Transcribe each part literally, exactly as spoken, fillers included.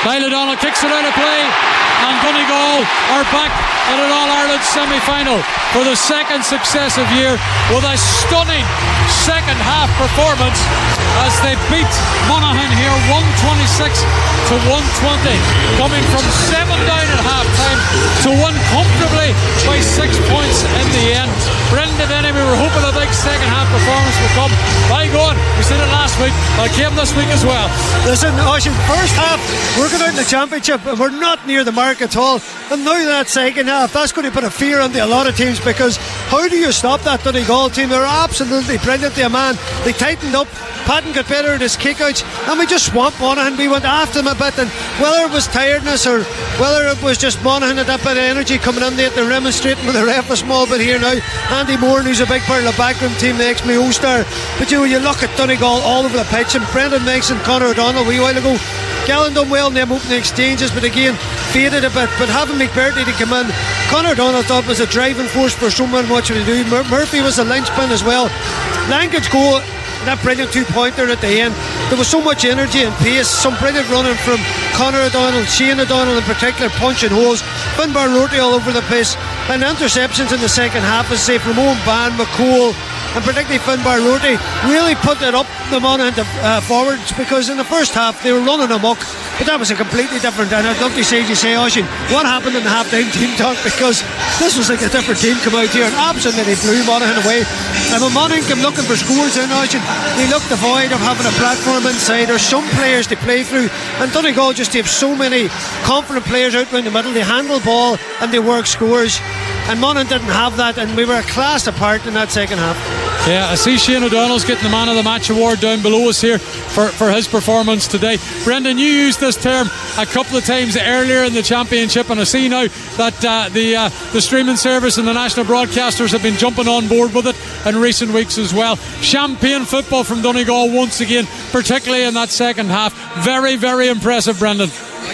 Niall O'Donnell kicks it out of play, and Donegal are back in an All-Ireland semi-final for the second successive year with a stunning second half performance as they beat Monaghan here one twenty-six to one twenty, coming from seven down at half time to win comfortably by six points in the end. Brendan Denny, we were hoping a big second half performance would come. By God, we seen it last week, but it came this week as well. Listen, Ocean, first half we're going out in the championship and we're not near the mark at all, and now that second half, that's going to put a fear into a lot of teams, because how do you stop that Donegal team? They're absolutely brilliant, their man. They tightened up, Patton got better at his kickouts, and we just swamped Monaghan. We went after them a bit, and whether it was tiredness or whether it was just Monaghan had that bit of energy coming in there, they're remonstrating with the ref a small bit here now. Andy Moore, who's a big part of the backroom team, the ex-Mayo star. But you know, you look at Donegal all over the pitch, and Brendan mentioned Conor O'Donnell a wee while ago. Gallen done well in them opening exchanges, but again faded a bit. But having McBurty to come in, Conor O'Donnell thought was a driving force for someone watching to do. Mur- Murphy was a linchpin as well. Lanca's goal, that brilliant two-pointer at the end, there was so much energy and pace, some brilliant running from Conor O'Donnell, Shane O'Donnell in particular, punching holes, Finbar Rorty all over the place, and interceptions in the second half, as I say, from Owen Ban, McCole, and particularly Finbar Rorty really put it up the Monaghan uh, forwards, because in the first half they were running amok, but that was a completely different, and I'd love to say, as you say, Oisin, what happened in the half-time team talk, because this was like a different team come out here and absolutely blew Monaghan away. And when Monaghan came looking for scores in Oisin, they looked devoid of having a platform inside. There's some players to play through, and Donegal just have so many confident players out in the middle. They handle ball and they work scores, and Monaghan didn't have that, and we were a class apart in that second half. Yeah, I see Shane O'Donnell's getting the Man of the Match award down below us here for, for his performance today. Brendan, you used this term a couple of times earlier in the championship, and I see now that uh, the uh, the streaming service and the national broadcasters have been jumping on board with it in recent weeks as well. Champagne football from Donegal once again, particularly in that second half. Very, very impressive, Brendan.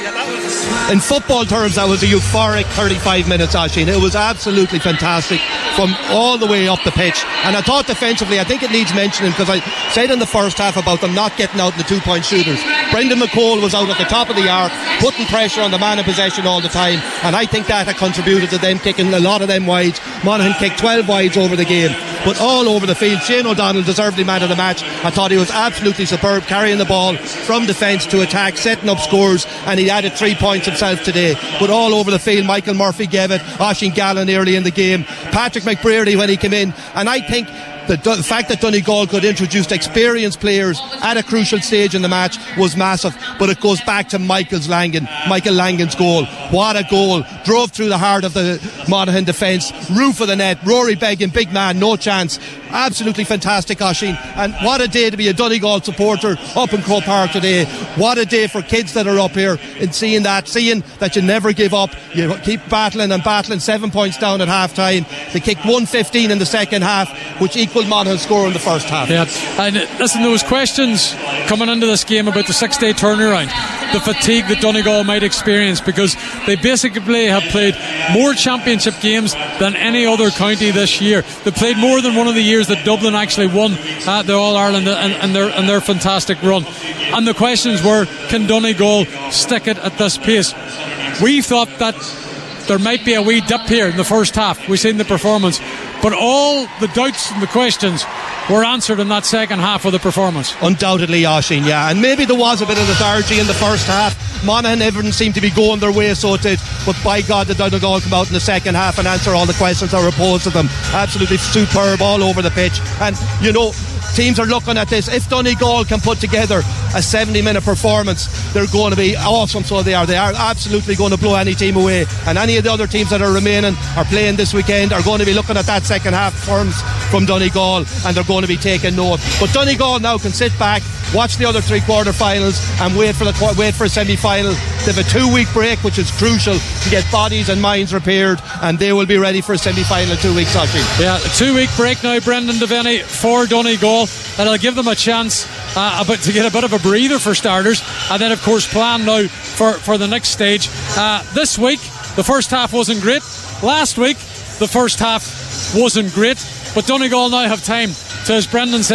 In football terms, that was a euphoric thirty-five minutes, Oisin. It was absolutely fantastic from all the way up the pitch. And I thought defensively, I think it needs mentioning, because I said in the first half about them not getting out in the two-point shooters. Brendan McCole was out at the top of the arc, putting pressure on the man in possession all the time, and I think that had contributed to them kicking a lot of them wides. Monaghan kicked twelve wides over the game, but all over the field. Shane O'Donnell deserved the man of the match. I thought he was absolutely superb, carrying the ball from defence to attack, setting up scores, and he added three points himself today. But all over the field, Michael Murphy gave it, Oisin Gallen early in the game, Patrick McBrearty when he came in, and I think the, the fact that Donegal could introduce experienced players at a crucial stage in the match was massive. But it goes back to Michael's Langan, Michael Langan's goal. What a goal. Drove through the heart of the Monaghan defence, roof of the net. Rory Beggan, big man, no chance. Absolutely fantastic, Oisin. And what a day to be a Donegal supporter up in Croke Park today. What a day for kids that are up here and seeing that, seeing that you never give up. You keep battling and battling. Seven points down at half time. They kicked one fifteen in the second half, which equalled Monaghan's score in the first half. Yeah, and listen, there was questions coming into this game about the six-day turnaround, the fatigue that Donegal might experience, because they basically have played more championship games than any other county this year. They played more than one of the years that Dublin actually won uh, the All-Ireland and, and, their, and their fantastic run. And the questions were, can Donegal stick it at this pace? We thought that there might be a wee dip here in the first half. We've seen the performance, but all the doubts and the questions were answered in that second half of the performance. Undoubtedly, Oisin, yeah. And maybe there was a bit of lethargy in the first half. Monaghan, everything seemed to be going their way, so it did. But by God, the Donegal come out in the second half and answer all the questions that were posed to them. Absolutely superb all over the pitch. And, you know, teams are looking at this. If Donegal can put together a seventy minute performance, they're going to be awesome. So they are. They are absolutely going to blow any team away. And any of the other teams that are remaining are playing this weekend are going to be looking at that second half performance from Donegal, and they're going to be taking note. But Donegal now can sit back, watch the other three quarter finals, and wait for the wait for a semi-final. They have a two week break, which is crucial to get bodies and minds repaired, and they will be ready for a semi-final in two weeks, Oisin. Yeah, a two week break now, Brendan Devaney, for Donegal, and it'll give them a chance uh, a bit, to get a bit of a breather for starters, and then of course plan now for, for the next stage. Uh, this week the first half wasn't great. Last week the first half wasn't great, but Donegal now have time to, as Brendan says,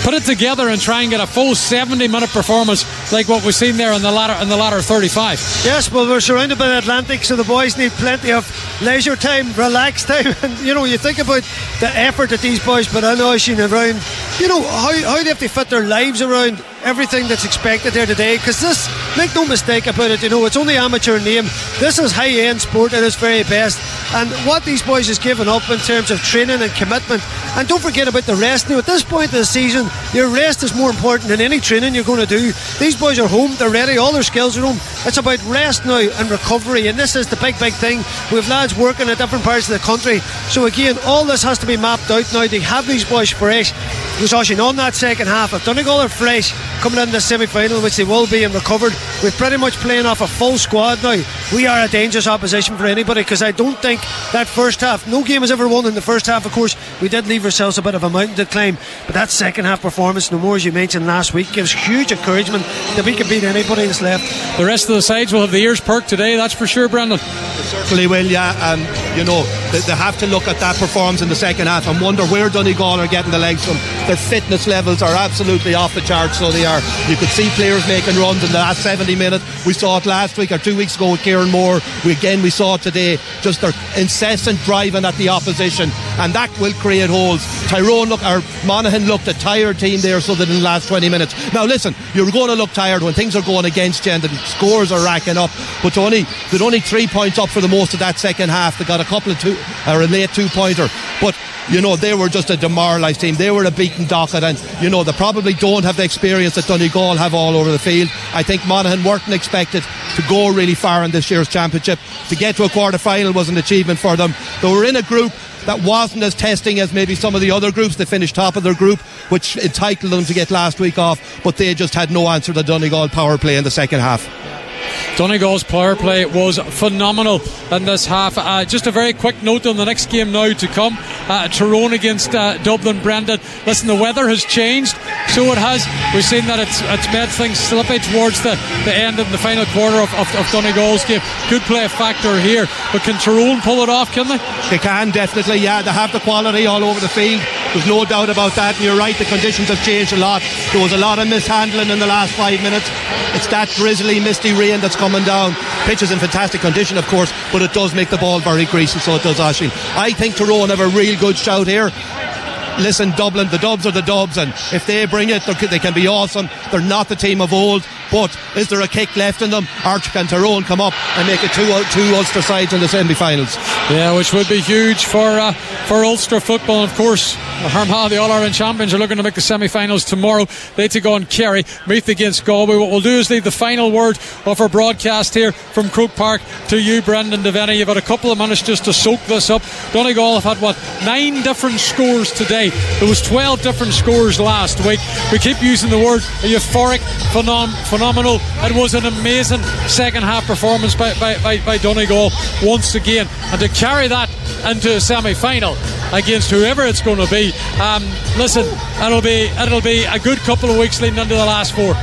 put it together and try and get a full seventy minute performance like what we've seen there in the latter in the latter thirty-five. Yes, well, we're surrounded by the Atlantic, so the boys need plenty of leisure time, relaxed time. And you know, you think about the effort that these boys put in, Oisín, around, you know, how, how they have to fit their lives around everything that's expected there today, because this, make no mistake about it, you know, it's only amateur name. This is high-end sport at its very best, and what these boys has given up in terms of training and commitment. And don't forget about the rest now. At this point of the season, your rest is more important than any training you're going to do. These boys are home, they're ready, all their skills are home. It's about rest now and recovery, and this is the big big thing. We have lads working in different parts of the country, so again, all this has to be mapped out now to have these boys fresh. Because Oisín, on that second half, if Donegal are fresh coming into the semi-final, which they will be, and recovered, we're pretty much playing off a full squad now. We are a dangerous opposition for anybody, because I don't think that first half, no game has ever won in the first half. Of course, we did leave ourselves a bit of a mountain to climb, but that second half performance, no more, as you mentioned last week, gives huge encouragement that we can beat anybody that's left. The rest of the sides will have the ears perked today, that's for sure, Brendan. They certainly will, yeah. And you know, they, they have to look at that performance in the second half and wonder where Donegal are getting the legs from. Their fitness levels are absolutely off the charts, so they are. You could see players making runs in the last seventy minutes. We saw it last week or two weeks ago with Kieran Moore. We again we saw it today. Just their incessant driving at the opposition, and that will create holes. Tyrone look, or Monaghan looked a tired team there, so that in the last twenty minutes. Now listen, you're going to look tired when things are going against you and the scores are racking up. But only they're only three points up for the most of that second half. They got a couple of two or a late two pointer, but you know, they were just a demoralised team. They were a beaten docket, and you know, they probably don't have the experience that Donegal have all over the field. I think Monaghan weren't expected to go really far in this year's championship. To get to a quarter final was an achievement for them. They were in a group that wasn't as testing as maybe some of the other groups. They finished top of their group, which entitled them to get last week off, but they just had no answer to Donegal power play in the second half. Donegal's power play was phenomenal in this half. Uh, just a very quick note on the next game now to come. Uh, Tyrone against uh, Dublin. Brendan, listen, the weather has changed, so it has. We've seen that it's, it's made things slippy towards the, the end of the final quarter of, of, of Donegal's game. Could play a factor here, but can Tyrone pull it off, can they? They can, definitely, yeah. They have the quality all over the field. There's no doubt about that, and you're right, the conditions have changed a lot. There was a lot of mishandling in the last five minutes. It's that drizzly, misty rain that's coming down. Pitch is in fantastic condition, of course, but it does make the ball very greasy, so it does, Oisín. I think Tyrone have a real good shout here. Listen, Dublin, the Dubs are the Dubs, and if they bring it, they can be awesome. They're not the team of old, but is there a kick left in them? Or can Tyrone come up and make it two, two Ulster sides in the semi-finals? Yeah, which would be huge for uh, for Ulster football. And of course, Armagh, the All-Ireland champions, are looking to make the semi-finals tomorrow. They take on Kerry, Meath against Galway. What we'll do is leave the final word of our broadcast here from Croke Park to you, Brendan Devaney. You've had a couple of minutes just to soak this up. Donegal have had, what, nine different scores today. There was twelve different scores last week. We keep using the word euphoric, phenom- phenomenal. It was an amazing second half performance by, by, by, by Donegal once again, and to carry that into a semi-final against whoever it's going to be, um, listen, it'll be it'll be a good couple of weeks leading into the last four.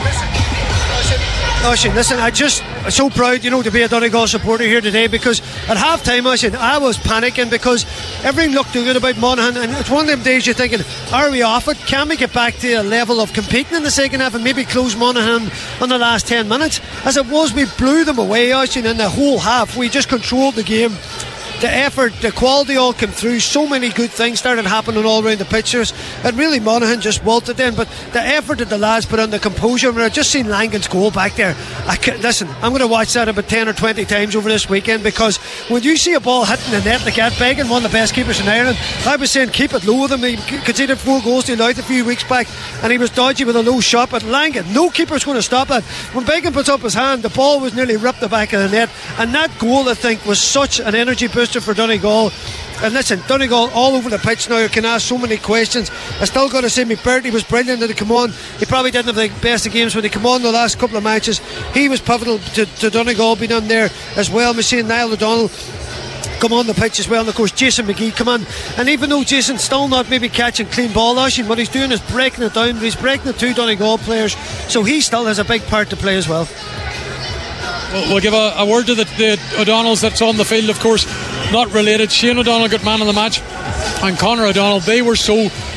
Oisín, listen, I just I'm so proud, you know, to be a Donegal supporter here today, because at half time, Oisín, I was panicking because everything looked too good about Monaghan, and it's one of them days you're thinking, are we off it? Can we get back to a level of competing in the second half and maybe close Monaghan on the last ten minutes? As it was, we blew them away, Oisín, in the whole half. We just controlled the game. The effort, the quality all came through. So many good things started happening all around the pictures, and really Monaghan just wilted in. But the effort that the lads put on, the composure, I mean, I just seen Langan's goal back there. I can, listen, I'm going to watch that about ten or twenty times over this weekend, because when you see a ball hitting the net like that, Began, one of the best keepers in Ireland, I was saying keep it low with him. He conceded four goals to Louth a few weeks back, and he was dodgy with a low shot. But Langan, no keeper's going to stop that. When Began puts up his hand, the ball was nearly ripped the back of the net, and that goal, I think, was such an energy booster for Donegal. And listen, Donegal all over the pitch now can ask so many questions. I still got to say, McBurdy was brilliant when he come on. He probably didn't have the best of games when he come on the last couple of matches. He was pivotal to, to Donegal being on there as well. We've seen Niall O'Donnell come on the pitch as well, and of course Jason McGee come on. And even though Jason's still not maybe catching clean ball, Oisín, what he's doing is breaking it down. He's breaking the two Donegal players, so he still has a big part to play as well. We'll give a, a word to the, the O'Donnells that's on the field, of course, not related. Shane O'Donnell got man of the match, and Conor O'Donnell, they were so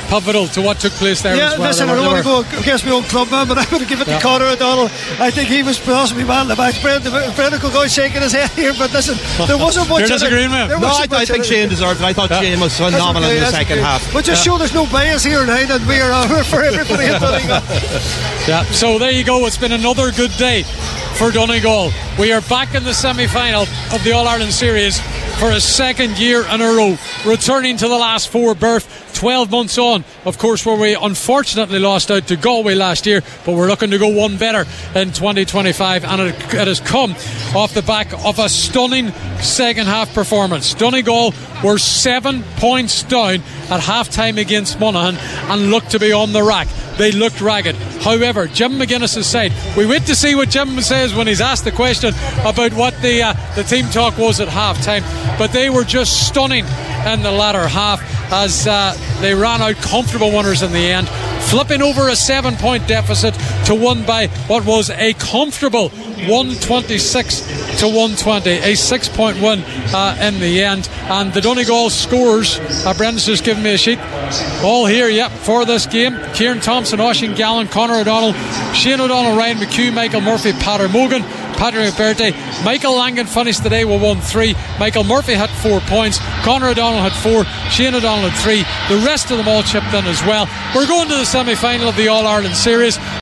pivotal to what took place there yeah, as well. listen, I don't want to go against my own club man, but I'm going to give it yeah. to Conor O'Donnell. I think he was possibly man in the match. Brendan, Brendan could go shaking his head here, but listen, there wasn't much. You're disagreeing with him? No, I, I think Shane deserved it. I thought yeah. Shane was phenomenal okay, in the second okay. half. But just yeah. show there's no bias here now that we are uh, for everybody in Donegal. Yeah, so there you go. It's been another good day for Donegal. We are back in the semi-final of the All-Ireland Series for a second year in a row, returning to the last four berth, twelve months on, of course, where we unfortunately lost out to Galway last year, but we're looking to go one better in twenty twenty-five, and it, it has come off the back of a stunning second half performance. Donegal were seven points down at half time against Monaghan and looked to be on the rack. They looked ragged. However, Jim McGuinness's side, we wait to see what Jim says when he's asked the question about what the uh, the team talk was at half time, but they were just stunning in the latter half as uh, they ran out comfortable winners in the end, flipping over a seven point deficit to won by what was a comfortable one twenty-six to one twenty, a six point win uh, in the end. And the Donegal scores, uh, Brendan's just given me a sheet, all here, yep, for this game. Kieran Thompson, Oisin Gallen, Conor O'Donnell, Shane O'Donnell, Ryan McHugh, Michael Murphy, Pater Mogan, Patrick McBurty. Michael Langan finished the day with one three. Michael Murphy had four points. Conor O'Donnell had four. Shane O'Donnell had three. The rest of them all chipped in as well. We're going to the semi-final of the All-Ireland Series.